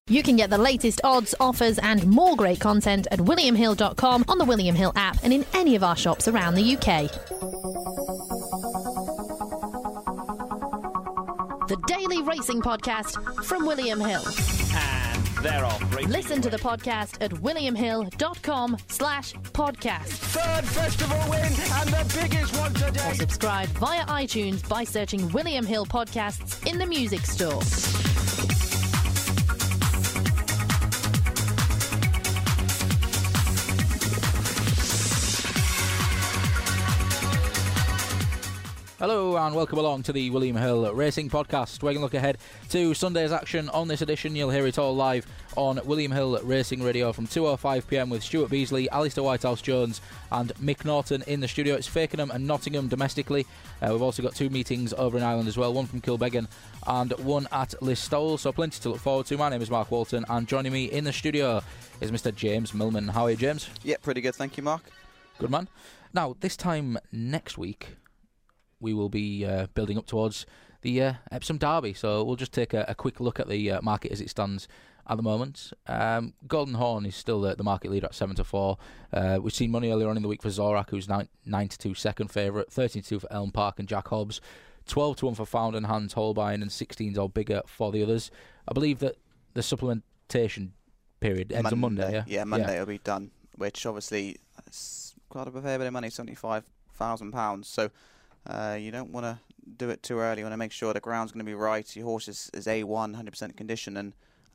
You can get the latest odds, offers and more great content at williamhill.com, on the William Hill app and in any of our shops around the UK. The Daily Racing Podcast from William Hill. And they're off. Listen to the podcast at williamhill.com/podcast. Third festival win and the biggest one today. Or subscribe via iTunes by searching William Hill Podcasts in the music store. Hello and welcome along to the William Hill Racing Podcast. We're going to look ahead to Sunday's action. On this edition, you'll hear it all live on William Hill Racing Radio from 2:05pm with Stuart Beasley, Alistair Whitehouse-Jones and Mick Norton in the studio. It's Fakenham and Nottingham domestically. We've also got two meetings over in Ireland as well, one from Kilbeggan and one at Listowel, so plenty to look forward to. My name is Mark Walton and joining me in the studio is Mr James Millman. How are you, James? Yeah, pretty good, thank you, Mark. Good man. Now, this time next week, we will be building up towards the Epsom Derby, so we'll just take a quick look at the market as it stands at the moment. Golden Horn is still the market leader at 7-4. We've seen money earlier on in the week for Zorak, who's 9-2 second favourite, 13-2 for Elm Park and Jack Hobbs, 12-1 for Found and Hands, Holbein, and 16s or bigger for the others. I believe that the supplementation period ends on Monday, yeah? Yeah, Monday it'll be done, which obviously is quite a fair bit of money, £75,000, so you don't want to do it too early. You want to make sure the ground's going to be right. Your horse is A1, 100% condition. And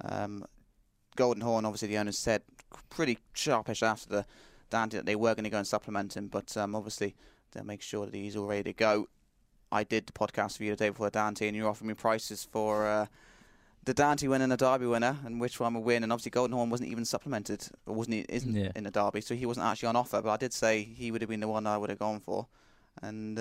Golden Horn, obviously the owners said pretty sharpish after the Dante that they were going to go and supplement him. But obviously they'll make sure that he's all ready to go. I did the podcast for you the day before the Dante, and you offered me prices for the Dante winner and the Derby winner, and which one would win. And obviously Golden Horn wasn't even supplemented, or isn't in the Derby, so he wasn't actually on offer. But I did say he would have been the one I would have gone for. And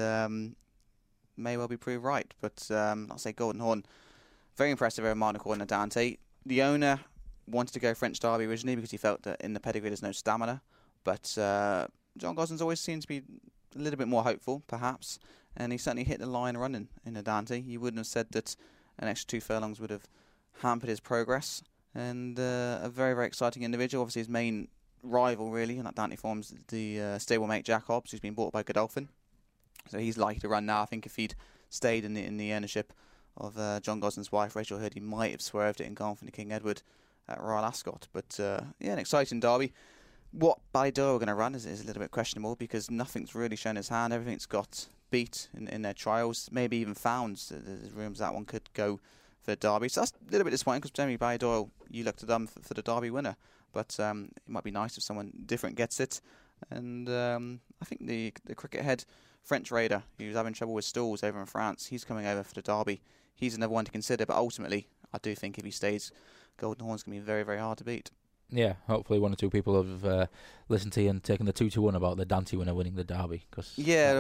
may well be proved right. But I'll say Golden Horn, very impressive over Martin Accord and Dante. The owner wanted to go French Derby originally because he felt that in the pedigree there's no stamina. But John Gosden's always seems to be a little bit more hopeful, perhaps. And he certainly hit the line running in the Dante. You wouldn't have said that an extra 2 furlongs would have hampered his progress. And a very, very exciting individual. Obviously his main rival, really, in that Dante form's the stablemate Jack Hobbs, who's been bought by Godolphin. So he's likely to run now. I think if he'd stayed in the ownership of John Gosden's wife, Rachel Hood, he might have swerved it and gone for the King Edward at Royal Ascot. But an exciting derby. What Ballydoyle are going to run is a little bit questionable because nothing's really shown his hand. Everything's got beat in their trials, maybe even found. There's rumours that one could go for the derby. So that's a little bit disappointing because generally Ballydoyle, you look to them for the derby winner. But it might be nice if someone different gets it. And I think the cricket head French Raider, who's having trouble with stalls over in France, he's coming over for the Derby. He's another one to consider, but ultimately, I do think if he stays, Golden Horn's going to be very, very hard to beat. Yeah, hopefully one or two people have listened to you and taken the 2-1 about the Dante winner winning the Derby. Cause that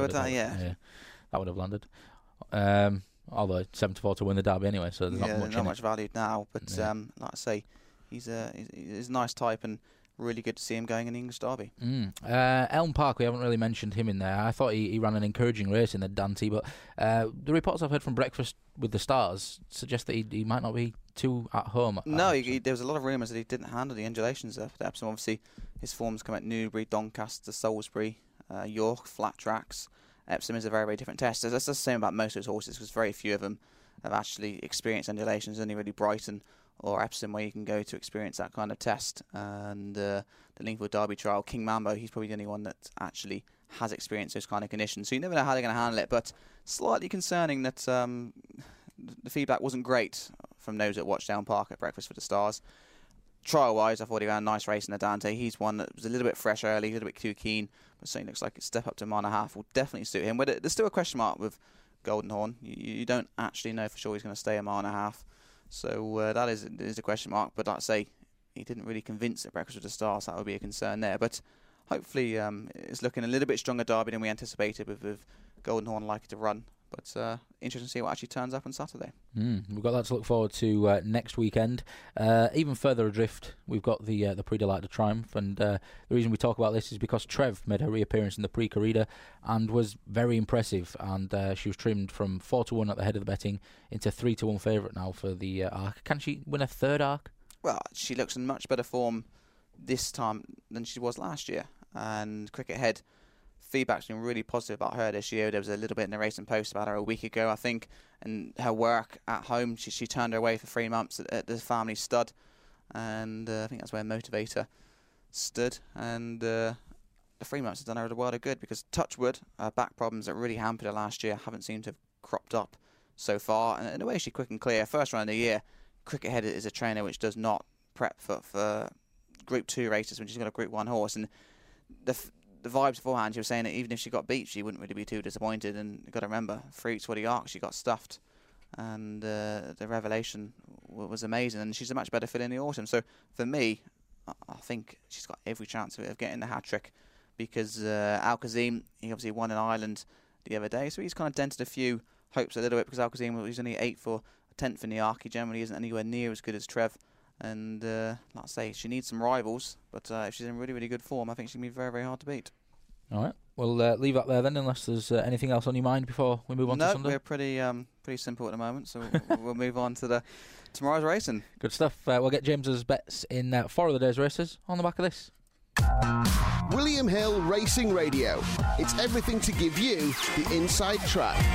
would have landed. Although 7-4 to win the Derby anyway, so there's not much valued now. But like I say, he's a nice type and really good to see him going in the English Derby. Elm Park, we haven't really mentioned him in there. I thought he ran an encouraging race in the Dante, but the reports I've heard from Breakfast with the Stars suggest that he might not be too at home. No, there was a lot of rumours that he didn't handle the undulations at Epsom. Obviously, his forms come at Newbury, Doncaster, Salisbury, York, flat tracks. Epsom is a very, very different test. That's the same about most of his horses because very few of them have actually experienced undulations. Only really Brighton or Epsom where you can go to experience that kind of test. And the Lingfield Derby trial, King Mambo, he's probably the only one that actually has experienced those kind of conditions. So you never know how they're going to handle it, but slightly concerning that the feedback wasn't great from those that watched Elm Park at Breakfast with the Stars. Trial-wise, I thought he ran a nice race in the Dante. He's one that was a little bit fresh early, a little bit too keen, but certainly looks like a step up to a mile and a half will definitely suit him. But there's still a question mark with Golden Horn. You don't actually know for sure he's going to stay a mile and a half. So that is a question mark. But like I say, he didn't really convince at Breakfast with the Stars. That would be a concern there. But hopefully it's looking a little bit stronger derby than we anticipated with Golden Horn likely to run. But interesting to see what actually turns up on Saturday. We've got that to look forward to next weekend. Even further adrift, we've got the Prix de l'Arc de Triomphe, and the reason we talk about this is because Trev made her reappearance in the Prix Corrida and was very impressive, and she was trimmed from 4-1 at the head of the betting into 3-1 favourite now for the Arc. Can she win a third Arc? Well, she looks in much better form this time than she was last year. And Cricket Head, feedback's been really positive about her this year. There was a little bit in the Racing Post about her a week ago, I think. And her work at home, she turned her away for 3 months at the family stud. And I think that's where Motivator stood. And the 3 months has done her a world of good, because touchwood, back problems that really hampered her last year haven't seemed to have cropped up so far. And in a way, she's quick and clear. First round of the year, Cricket Head is a trainer which does not prep for Group 2 races when she's got a Group 1 horse. And the vibes beforehand, she was saying that even if she got beat, she wouldn't really be too disappointed. And you've got to remember, Freaks for the Arc, she got stuffed. And the revelation was amazing. And she's a much better fit in the autumn. So for me, I think she's got every chance of getting the hat-trick, because Al Kazim, he obviously won in Ireland the other day. So he's kind of dented a few hopes a little bit, because Al Kazim, he's only 8th or 10th in the Arc. He generally isn't anywhere near as good as Trev. And like I say, she needs some rivals, but if she's in really, really good form, I think she can be very, very hard to beat. All right, we'll leave that there then, unless there's anything else on your mind before we move on to Sunday. No, we're pretty simple at the moment, so we'll move on to tomorrow's racing. Good stuff. We'll get James's bets in 4 of the day's races on the back of this. William Hill Racing Radio. It's everything to give you the inside track.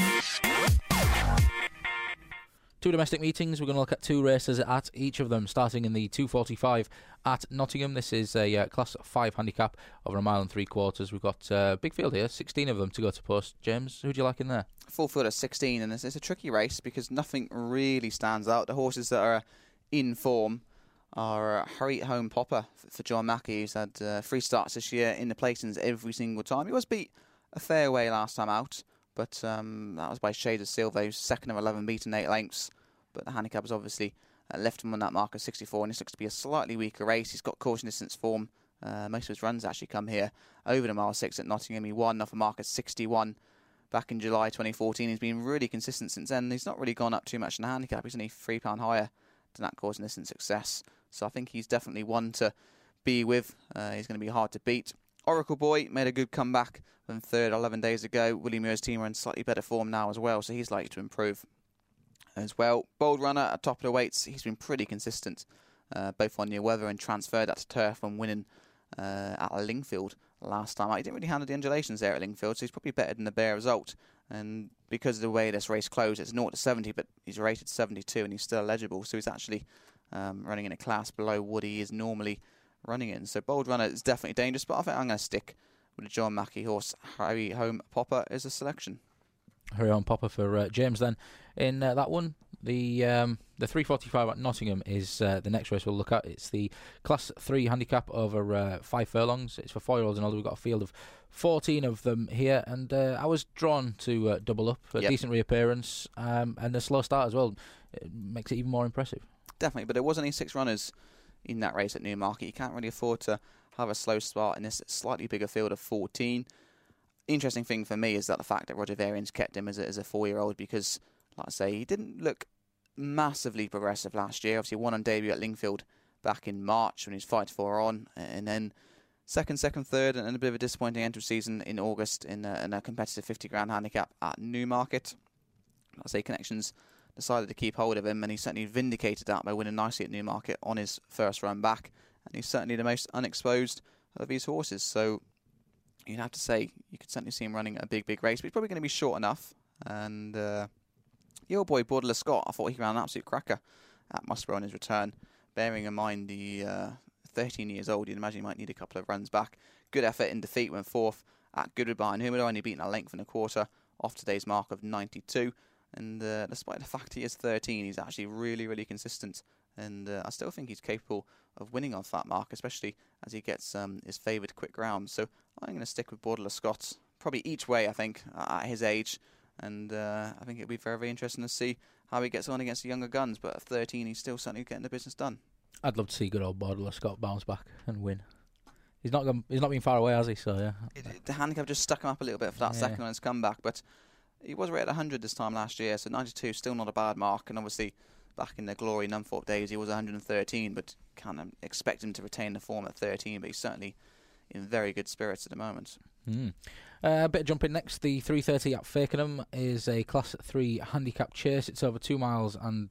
2 domestic meetings. We're going to look at 2 races at each of them, starting in the 245 at Nottingham. This is a Class 5 handicap over 1 3/4 miles. We've got a big field here, 16 of them to go to post. James, who do you like in there? Full field of 16, and it's a tricky race because nothing really stands out. The horses that are in form are Hurry Home Popper for John Mackey, who's had 3 starts this year in the placings every single time. He was beat a fair way last time out, but that was by Shades of Silver, who's 2nd of 11, beaten 8 lengths. But the handicap has obviously left him on that mark of 64, and this looks to be a slightly weaker race. He's got caution distance form. Most of his runs actually come here over the mile 6 at Nottingham. He won off a mark of 61 back in July 2014. He's been really consistent since then. He's not really gone up too much in the handicap. He's only £3 higher than that caution distance success. So I think he's definitely one to be with. He's going to be hard to beat. Oracle Boy made a good comeback from 3rd 11 days ago. Willie Muir's team are in slightly better form now as well, so he's likely to improve as well. Bold Runner at top of the weights. He's been pretty consistent, both on near weather and transferred that to turf when winning at Lingfield last time. He didn't really handle the undulations there at Lingfield, so he's probably better than the bare result. And because of the way this race closed, it's 0 to 70, but he's rated 72 and he's still eligible, so he's actually running in a class below what he is normally running in. So Bold Runner is definitely dangerous, but I think I'm going to stick with the John Mackey horse. Hurry Home Popper is a selection. Hurry Home Popper for James then. In that one, the 345 at Nottingham is the next race we'll look at. It's the Class 3 handicap over 5 furlongs. It's for 4-year-olds and older. We've got a field of 14 of them here, and I was drawn to double up. A decent reappearance and a slow start as well. It makes it even more impressive. Definitely, but there was only 6 runners in that race at Newmarket. You can't really afford to have a slow start in this slightly bigger field of 14. Interesting thing for me is that the fact that Roger Varian's kept him as a 4-year-old, because, like I say, he didn't look massively progressive last year. Obviously, won on debut at Lingfield back in March when he was 5-4 on, and then second, third, and a bit of a disappointing end of season in August in a competitive 50 grand handicap at Newmarket. Like I say, Connections decided to keep hold of him, and he certainly vindicated that by winning nicely at Newmarket on his first run back. And he's certainly the most unexposed of these horses. So you'd have to say you could certainly see him running a big race, but he's probably going to be short enough. And the old boy, Bordelais Scott, I thought he ran an absolute cracker at Musselburgh on his return. Bearing in mind the 13 years old, you'd imagine he might need a couple of runs back. Good effort in defeat, went 4th at Goodwood behind Humidor, only beaten a length and a quarter off today's mark of 92. And despite the fact he is 13, he's actually really consistent. And I still think he's capable of winning off that mark, especially as he gets his favoured quick ground. So I'm going to stick with Bordelais Scott, probably each way, I think, at his age. And I think it'll be very interesting to see how he gets on against the younger guns. But at 13, he's still certainly getting the business done. I'd love to see good old Bordelais Scott bounce back and win. He's not been far away, has he? So yeah, the handicap just stuck him up a little bit for that second on his comeback. But he was rated 100 this time last year, so 92 still not a bad mark. And obviously, back in the glory Nunthorpe days, he was 113, but can't expect him to retain the form at 13. But he's certainly in very good spirits at the moment. A bit of jumping next. The 3:30 at Fakenham is a Class 3 handicap chase. It's over 2 miles and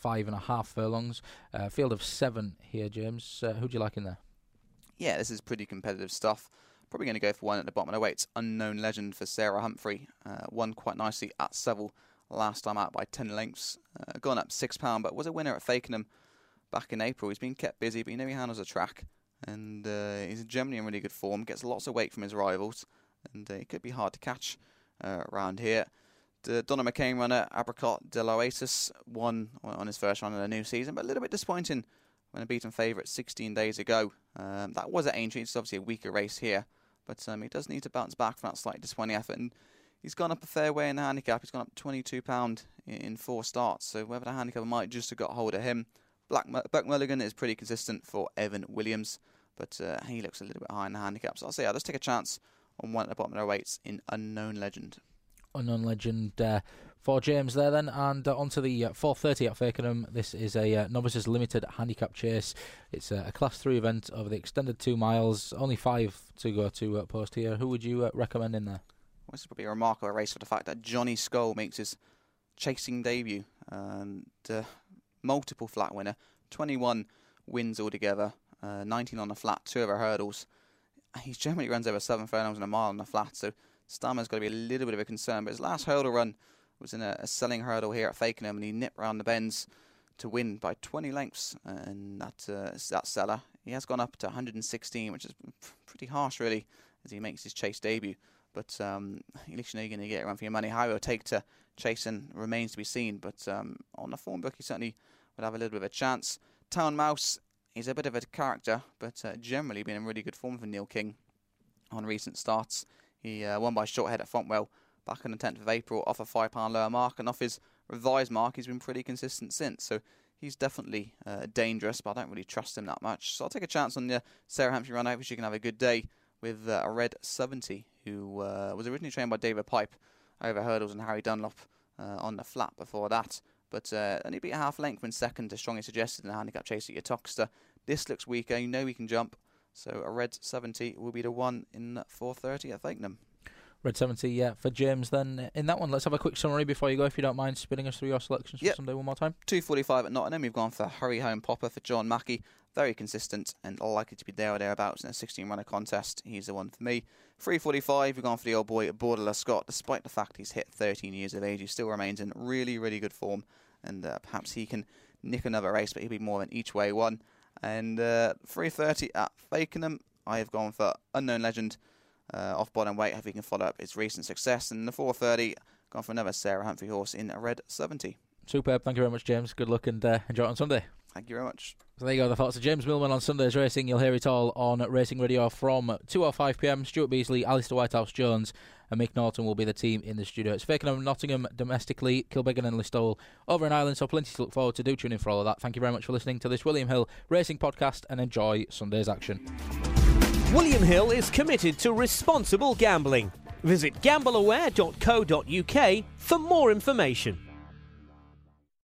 5.5 furlongs. Field of 7 here, James. Who do you like in there? Yeah, this is pretty competitive stuff. Probably going to go for one at the bottom of the weights. Unknown Legend for Sarah Humphrey. Won quite nicely at Seville last time out by 10 lengths. Gone up £6, but was a winner at Fakenham back in April. He's been kept busy, but he handles a track. And he's generally in really good form. Gets lots of weight from his rivals. And he could be hard to catch around here. The Donna McCain runner, Apricot de l'Oasis, won on his first run of the new season, but a little bit disappointing when a beaten favourite 16 days ago. That was at Aintree. It's obviously a weaker race here, but he does need to bounce back from that slightly disappointing effort. And he's gone up a fair way in the handicap. He's gone up £22 in 4 starts, so whether the handicapper might just have got hold of him. Buck Mulligan is pretty consistent for Evan Williams, but he looks a little bit high in the handicap. So I'll say, let's take a chance on one at the bottom of their weights in Unknown Legend. Unknown Legend for James there then, and on to the 4:30 at Fakenham. This is a Novices Limited handicap chase. It's a Class 3 event over the extended 2 miles, only 5 to go to post here. Who would you recommend in there? Well, this is probably a remarkable race for the fact that Johnny Skull makes his chasing debut, and multiple flat winner, 21 wins altogether, 19 on the flat, 2 over hurdles. He generally runs over 7 furlongs and a mile on the flat, so stamina's got to be a little bit of a concern. But his last hurdle run was in a selling hurdle here at Fakenham, and he nipped round the bends to win by 20 lengths. And that seller, he has gone up to 116, which is pretty harsh, really, as he makes his chase debut. But at least you know you're going to get around for your money. How he'll take to chasing remains to be seen. But on the form book, he certainly would have a little bit of a chance. Town Mouse, he's a bit of a character, but generally been in really good form for Neil King on recent starts. He won by short head at Fontwell back on the 10th of April off a £5 lower mark, and off his revised mark he's been pretty consistent since. So he's definitely dangerous, but I don't really trust him that much. So I'll take a chance on the Sarah Hampshire run. I hope she can have a good day with a Red 70, who was originally trained by David Pipe over hurdles and Harry Dunlop on the flat before that. But only beat a half length when second to strongly suggested in the handicap chase at Yatoxter. This looks weaker. You know he can jump. So a Red 70 will be the one in 4:30 at Fakenham. Red 70, yeah, for James then. In that one, let's have a quick summary before you go, if you don't mind spinning us through your selections for Sunday one more time. 2:45 at Nottingham. We've gone for Hurry Home Popper for John Mackey. Very consistent and likely to be there or thereabouts in a 16-runner contest. He's the one for me. 3:45, we've gone for the old boy Bordelais Scott. Despite the fact he's hit 13 years of age, he still remains in really, really good form. And perhaps he can nick another race, but he'll be more than each way one. And 3:30 at Fakenham, I have gone for Unknown Legend off bottom weight. Hope he can follow up his recent success. And the 4:30, gone for another Sarah Humphrey horse in a Red 70. Superb. Thank you very much, James. Good luck and enjoy it on Sunday. Thank you very much. So there you go, the thoughts of James Millman on Sunday's racing. You'll hear it all on Racing Radio from 2:05pm. Stuart Beasley, Alistair Whitehouse-Jones and Mick Norton will be the team in the studio. It's Fakenham, Nottingham domestically, Kilbeggan and Listowel over in Ireland, so plenty to look forward to. Do tune in for all of that. Thank you very much for listening to this William Hill Racing podcast and enjoy Sunday's action. William Hill is committed to responsible gambling. Visit gambleaware.co.uk for more information.